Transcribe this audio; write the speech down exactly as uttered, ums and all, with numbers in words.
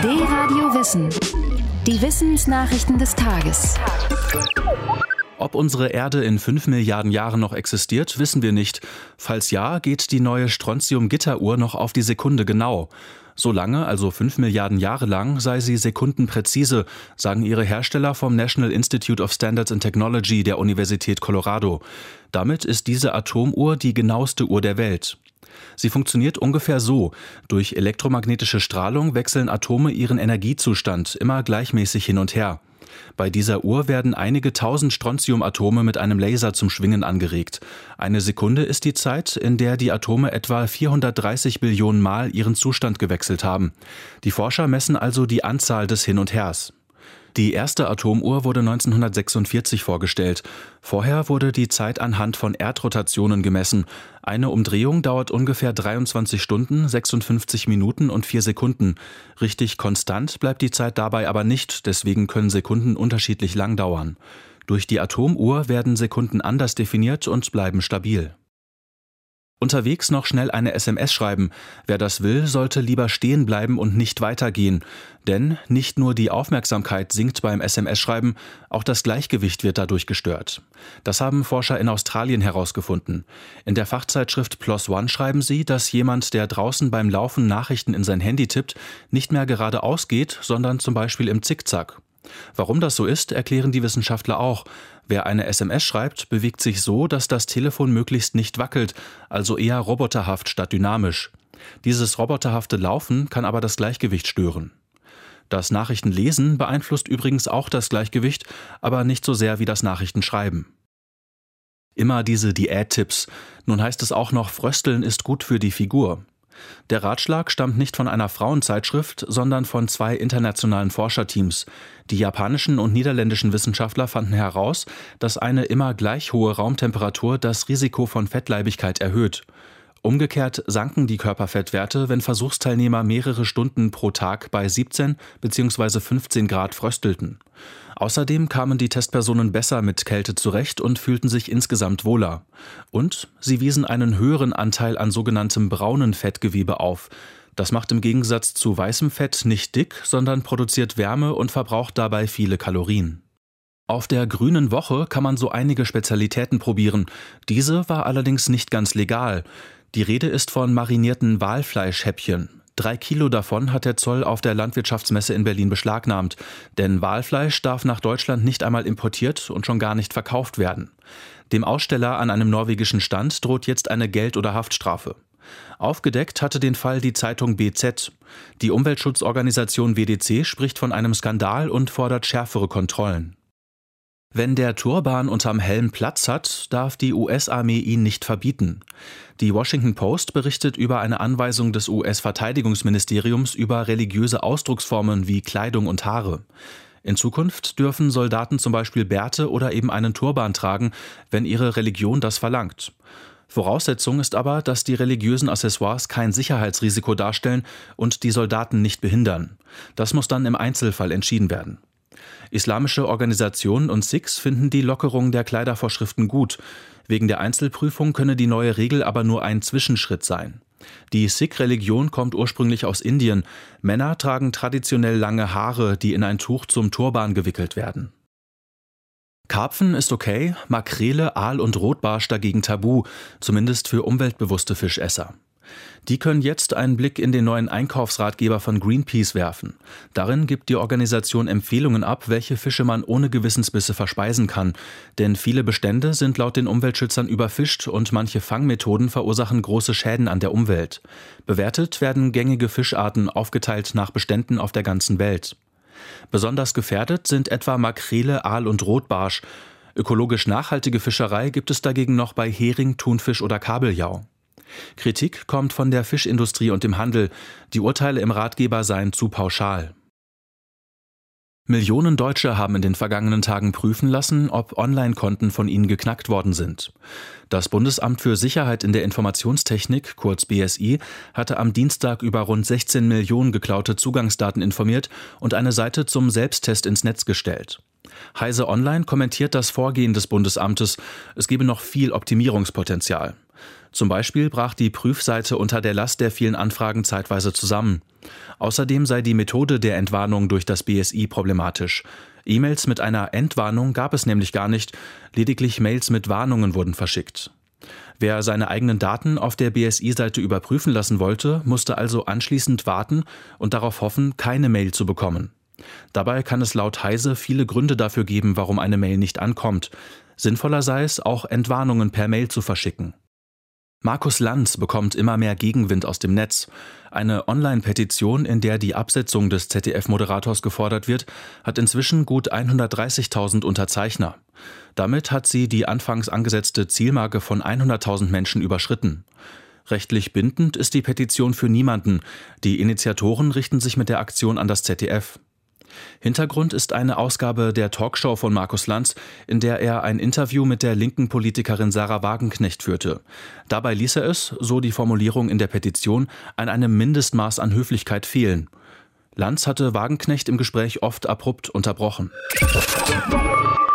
D-Radio Wissen. Die Wissensnachrichten des Tages. Ob unsere Erde in fünf Milliarden Jahren noch existiert, wissen wir nicht. Falls ja, geht die neue Strontium-Gitteruhr noch auf die Sekunde genau. So lange, also fünf Milliarden Jahre lang, sei sie sekundenpräzise, sagen ihre Hersteller vom National Institute of Standards and Technology der Universität Colorado. Damit ist diese Atomuhr die genaueste Uhr der Welt. Sie funktioniert ungefähr so. Durch elektromagnetische Strahlung wechseln Atome ihren Energiezustand immer gleichmäßig hin und her. Bei dieser Uhr werden einige tausend Strontiumatome mit einem Laser zum Schwingen angeregt. Eine Sekunde ist die Zeit, in der die Atome etwa vierhundertdreißig Billionen Mal ihren Zustand gewechselt haben. Die Forscher messen also die Anzahl des Hin und Hers. Die erste Atomuhr wurde neunzehnhundertsechsundvierzig vorgestellt. Vorher wurde die Zeit anhand von Erdrotationen gemessen. Eine Umdrehung dauert ungefähr dreiundzwanzig Stunden, sechsundfünfzig Minuten und vier Sekunden. Richtig konstant bleibt die Zeit dabei aber nicht, deswegen können Sekunden unterschiedlich lang dauern. Durch die Atomuhr werden Sekunden anders definiert und bleiben stabil. Unterwegs noch schnell eine S M S schreiben. Wer das will, sollte lieber stehen bleiben und nicht weitergehen. Denn nicht nur die Aufmerksamkeit sinkt beim S M S-Schreiben, auch das Gleichgewicht wird dadurch gestört. Das haben Forscher in Australien herausgefunden. In der Fachzeitschrift P L O S One schreiben sie, dass jemand, der draußen beim Laufen Nachrichten in sein Handy tippt, nicht mehr geradeaus geht, sondern zum Beispiel im Zickzack. Warum das so ist, erklären die Wissenschaftler auch. Wer eine S M S schreibt, bewegt sich so, dass das Telefon möglichst nicht wackelt, also eher roboterhaft statt dynamisch. Dieses roboterhafte Laufen kann aber das Gleichgewicht stören. Das Nachrichtenlesen beeinflusst übrigens auch das Gleichgewicht, aber nicht so sehr wie das Nachrichtenschreiben. Immer diese Diättipps. Nun heißt es auch noch, Frösteln ist gut für die Figur. Der Ratschlag stammt nicht von einer Frauenzeitschrift, sondern von zwei internationalen Forscherteams. Die japanischen und niederländischen Wissenschaftler fanden heraus, dass eine immer gleich hohe Raumtemperatur das Risiko von Fettleibigkeit erhöht. Umgekehrt sanken die Körperfettwerte, wenn Versuchsteilnehmer mehrere Stunden pro Tag bei siebzehn bzw. fünfzehn Grad fröstelten. Außerdem kamen die Testpersonen besser mit Kälte zurecht und fühlten sich insgesamt wohler. Und sie wiesen einen höheren Anteil an sogenanntem braunen Fettgewebe auf. Das macht im Gegensatz zu weißem Fett nicht dick, sondern produziert Wärme und verbraucht dabei viele Kalorien. Auf der Grünen Woche kann man so einige Spezialitäten probieren. Diese war allerdings nicht ganz legal. Die Rede ist von marinierten Walfleischhäppchen. Drei Kilo davon hat der Zoll auf der Landwirtschaftsmesse in Berlin beschlagnahmt. Denn Walfleisch darf nach Deutschland nicht einmal importiert und schon gar nicht verkauft werden. Dem Aussteller an einem norwegischen Stand droht jetzt eine Geld- oder Haftstrafe. Aufgedeckt hatte den Fall die Zeitung B Z. Die Umweltschutzorganisation W D C spricht von einem Skandal und fordert schärfere Kontrollen. Wenn der Turban unterm Helm Platz hat, darf die U S-Armee ihn nicht verbieten. Die Washington Post berichtet über eine Anweisung des U S-Verteidigungsministeriums über religiöse Ausdrucksformen wie Kleidung und Haare. In Zukunft dürfen Soldaten zum Beispiel Bärte oder eben einen Turban tragen, wenn ihre Religion das verlangt. Voraussetzung ist aber, dass die religiösen Accessoires kein Sicherheitsrisiko darstellen und die Soldaten nicht behindern. Das muss dann im Einzelfall entschieden werden. Islamische Organisationen und Sikhs finden die Lockerung der Kleidervorschriften gut. Wegen der Einzelprüfung könne die neue Regel aber nur ein Zwischenschritt sein. Die Sikh-Religion kommt ursprünglich aus Indien. Männer tragen traditionell lange Haare, die in ein Tuch zum Turban gewickelt werden. Karpfen ist okay, Makrele, Aal und Rotbarsch dagegen tabu, zumindest für umweltbewusste Fischesser. Die können jetzt einen Blick in den neuen Einkaufsratgeber von Greenpeace werfen. Darin gibt die Organisation Empfehlungen ab, welche Fische man ohne Gewissensbisse verspeisen kann. Denn viele Bestände sind laut den Umweltschützern überfischt und manche Fangmethoden verursachen große Schäden an der Umwelt. Bewertet werden gängige Fischarten, aufgeteilt nach Beständen auf der ganzen Welt. Besonders gefährdet sind etwa Makrele, Aal und Rotbarsch. Ökologisch nachhaltige Fischerei gibt es dagegen noch bei Hering, Thunfisch oder Kabeljau. Kritik kommt von der Fischindustrie und dem Handel. Die Urteile im Ratgeber seien zu pauschal. Millionen Deutsche haben in den vergangenen Tagen prüfen lassen, ob Online-Konten von ihnen geknackt worden sind. Das Bundesamt für Sicherheit in der Informationstechnik, kurz B S I, hatte am Dienstag über rund sechzehn Millionen geklaute Zugangsdaten informiert und eine Seite zum Selbsttest ins Netz gestellt. Heise Online kommentiert das Vorgehen des Bundesamtes. Es gebe noch viel Optimierungspotenzial. Zum Beispiel brach die Prüfseite unter der Last der vielen Anfragen zeitweise zusammen. Außerdem sei die Methode der Entwarnung durch das B S I problematisch. E-Mails mit einer Entwarnung gab es nämlich gar nicht, lediglich Mails mit Warnungen wurden verschickt. Wer seine eigenen Daten auf der B S I-Seite überprüfen lassen wollte, musste also anschließend warten und darauf hoffen, keine Mail zu bekommen. Dabei kann es laut Heise viele Gründe dafür geben, warum eine Mail nicht ankommt. Sinnvoller sei es, auch Entwarnungen per Mail zu verschicken. Markus Lanz bekommt immer mehr Gegenwind aus dem Netz. Eine Online-Petition, in der die Absetzung des Z D F-Moderators gefordert wird, hat inzwischen gut hundertdreißigtausend Unterzeichner. Damit hat sie die anfangs angesetzte Zielmarke von hunderttausend Menschen überschritten. Rechtlich bindend ist die Petition für niemanden. Die Initiatoren richten sich mit der Aktion an das Z D F. Hintergrund ist eine Ausgabe der Talkshow von Markus Lanz, in der er ein Interview mit der linken Politikerin Sarah Wagenknecht führte. Dabei ließ er es, so die Formulierung in der Petition, an einem Mindestmaß an Höflichkeit fehlen. Lanz hatte Wagenknecht im Gespräch oft abrupt unterbrochen.